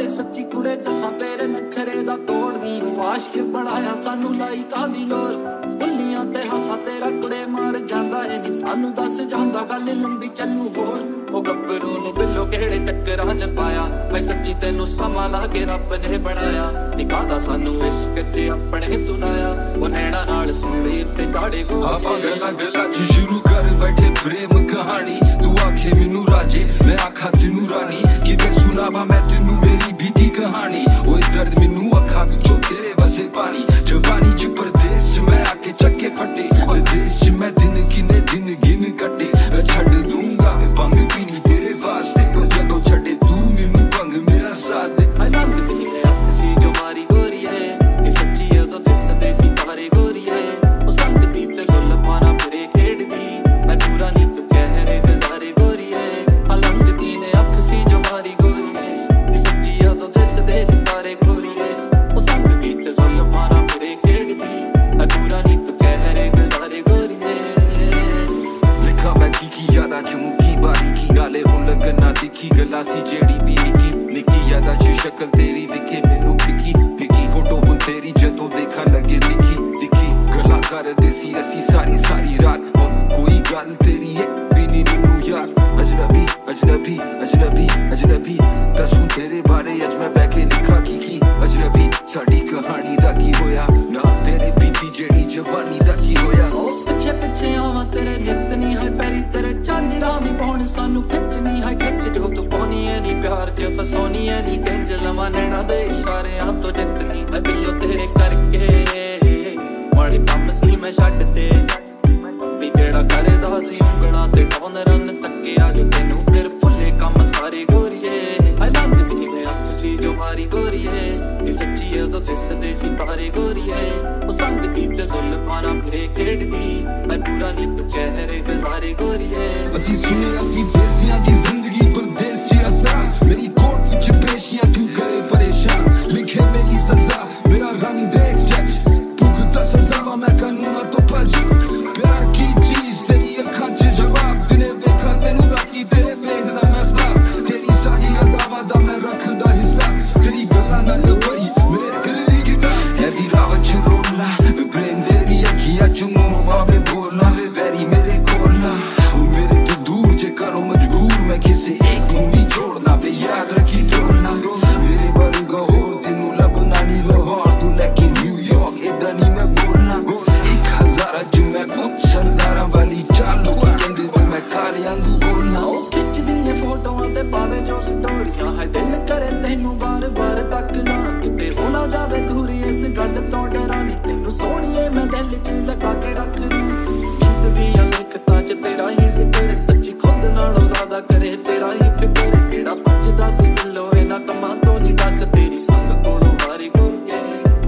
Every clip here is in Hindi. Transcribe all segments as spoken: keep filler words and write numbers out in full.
सच्ची कुड़े दसा तेरे नखरे दा तोड़ नी वाश के बनाया सानू लाई कादी लोर बुल्लियां ते हासा तेरा कुड़े मार जांदा है नी सानू दस जांदा गल लंबी चलू होर ओ गब्बरू नु बिल्लो केड़े टक्करां च पाया भाई सच्ची तेनू समा लागे रब ने बनाया निकादा सानू इश्क ते अपने तुनाया ओ नैना नाल सूड़ी ते गाड़े गो आपा गला गला च शुरू कर बैठे प्रेम कहानी तू आखे मैनू राजे मैं आखा तेनू रानी कि मैं सुनावा मैं तेनू मेरी बीती कहानी ओए दर्द मैनू अखा विचों तेरे वसे पानी जवानी च परदेस च मैं आके चक्के फटे विदेश च मैं दिन किने दिन गिन कटे मैं छड्ड दूंगा मैं भंग पीनी तेरे वास्ते पर जदों छड्डे तू मैनू भंग मेरा साथ दे आई लंग दी है सी जो मारी गोरी है ये सच्ची है तो जिस देसी तारे गोरी है ओ संग दी ते जुल्म मारा फिरे खेड़ दी मैं पूरा नी तू कह रे बेजारे गोरी है आ लंग दी ने अख सी जो मारी गोरी है ये सच्ची है तो जिस देसी तारे गोरी है ओ संग दी ते जुल्म मारा फिरे खेड़ दी मैं पूरा नी तू कह रे बेजारे गोरी है लिखा मैं की की यादा च मुकी बारीकी नाले हुन लगना दिखी गला सी जेड़ी भी निकी निकी यादा च शक्ल तेरी दिखे मैनू फिकी फिकी फोटो हुन तेरी जदों देखा लगे दिखी दिखी गला कर देसी असी सारी सारी रात हुन कोई गल तेरी एक भी नी मैनू याद अजनबी अजनबी अजनबी अजनबी दस हुन तेरे बारे अज मैं बैठे लिखा की की अजनबी साडी कहानी दा की होया ना तेरे बीती जेड़ी जवानी दा की होया ओ पिछे पिछे आवा तेरे नित नी है पैरी तेरे झांजरा भी पाउण सानू खिचनी है खिच जो तू पानी है नी प्यार च फसोनी है नी गंज लवा नैना दे इशारियां तो जितनी है बिल्लो तेरे करके माड़ी कम सी मैं छड्ड ते भी जेड़ा करदा सी उंगणा ते टौन रन तक्के आ जो तेनू फिर फुल्ले कम सारे गोरीए आई लंग दी मैं अख सी जो मारी गोरी है ये सच्ची है तो जिस देसी तारे गोरी है ओ संग दी ते जुल्म मारा फिरे खेड़ दी मैं पूरा नी तू चेहरे गुजारे गोरी है असी सुने असी देसियां दी जिंदगी परदेस च आसान मेरी कोर्ट विच पेशियां तू करे परेशान लिखे मेरी सजा मेरा रंग देख जज भुगता सजा वा मैं कानूना तो भज प्यार की चीज तेरी अखां च जवाब दिने वेखां तेनू राती तेरे वेखदा मैं ख्वाब तेरी सारी अदावां दा मैं रखदा हिसाब तेरी गल्लां नाल भरी मेरे दिल दी किताब है वी राह च रोला वे प्रेम तेरी अखियां च मूंह आवे बोलना वे वैरी मेरे कोल ना ओ मेरे तो दूर जे करो मजबूर मैं किसी एक नू नहीं छोड़ना पे याद रखी ढोलना मेरे बारे गहोर तेनू लबना नी लाहौर तू लेकिन न्यूयॉर्क इदा नहीं मैं बोलना एक हज़ार च मैं पुछ सरदारा वाली चाल लोग कहंदे वे मैं कारियां दी बोलना ओ खिच दी है फोटोआं ते पावे जो स्टोरियां है दिल करे तेनू बार बार तक ला किते हो ना जावे दूरी इस गल तो डरा नी तेनू सोहणीए मैं दिल च लगा के रखना गीत भी लिखता च तेरा ही जिक्र सच्ची खुद नालों ज्यादा करे तेरा ही फिक्र केड़ा पचदा सी बिल्लो इना कमां तो नी बस तेरी संग कोलों हारी गोरीए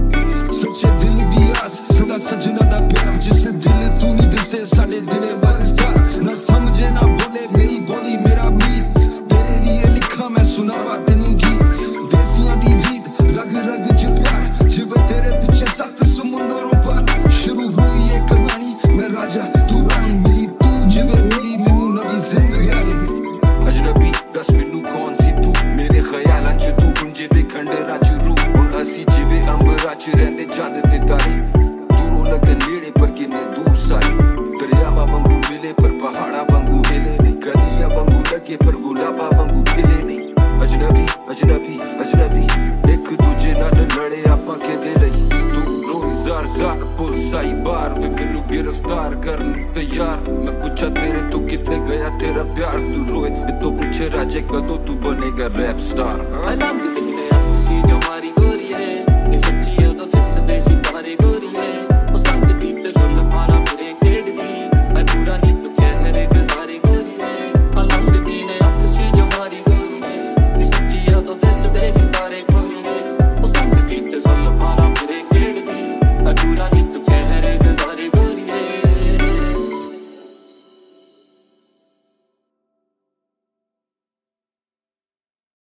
सच्चे दिल दी आस सदा सजना दा प्यार जिस दिल तू नहीं दिसे साडे दिले वरसा ना समझे ना बोले मेरी बोली मेरा मीत तेरे लिए लिखा मैं सुनावा तेनू गीत देसियां दी रीत रग रग च प्यार जिवे तेरे पीछे सत समुंदरों पार शुरू हुई ये कहानी मैं राजा तू रानी मिली तू जिवे मिली मैनू नवी जिंदगानी अजनबी दस मैनू कौन सी तू मेरे ख्यालां च तू हुन जिवे खंडरां च रूह हुन असी जिवे अंबरां च रहिंदे चंद ते तारे दूरों लगे नेड़े पर किन्ने दूर सारे दरियावां वांगू मिले पर पहाड़ां वांगू हिले नहीं गलियां वांगू लगे पर गुलाबां वांगू खिले नहीं अजनबी अजनबी अजनबी एक दूजे नाल लड़े आपां केदे लई तू रोई जार जार पुलिस आई बार वे मैनू गिरफ्तार करन तैयार मैं पूछा तेरे तो कितने गया तेरा प्यार तू रोए तो पूछे राजे कदों तू बनेगा रैप स्टार आई लंग